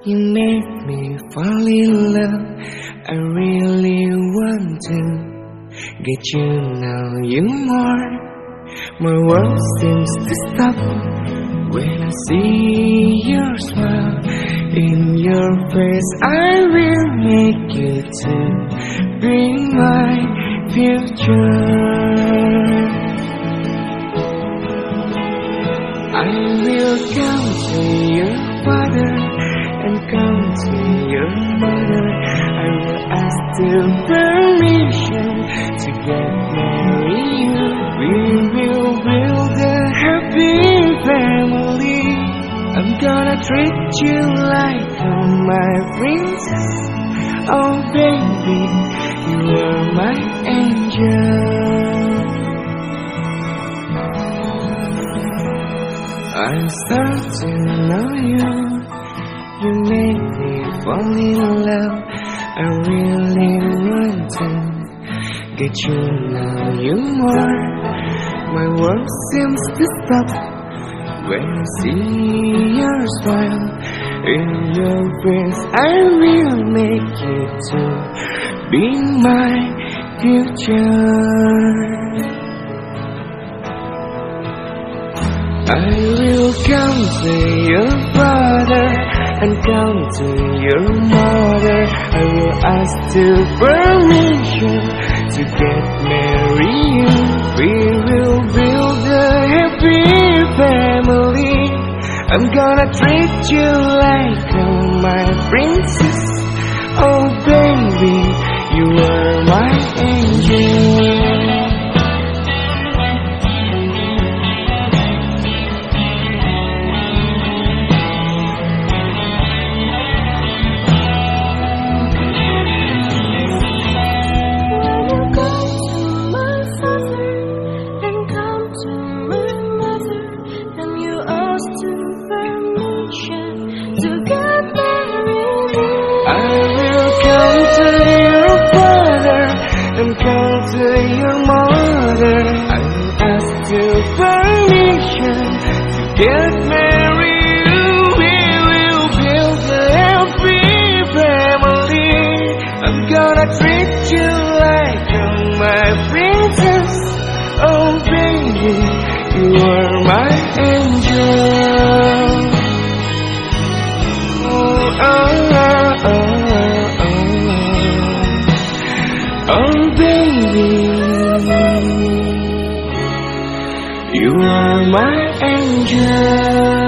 You make me fall in love. I really want to get you know you more. My world seems to stop when I see your smile. In your face I will make you to be my future. I will come to your father and come to your mother. I will ask the permission to get married. We will build a happy family. I'm gonna treat you like my princess. Oh baby, you are my angel. I start to know you. You make me fall in love. I really want to get you know you more. My world seems to stop when I see your smile. In your face I will make you to be my future. I will come to your father and come to your mother. I will ask the permission to get married. We will build a happy family. I'm gonna treat you like my princess. Oh baby, you are my angel. Come to your mother. I will ask your permission to get married. We will build a happy family. I'm gonna treat you like my princess. Oh baby, you are my angel. Oh, oh, oh, oh, oh. Oh baby, you are my angel.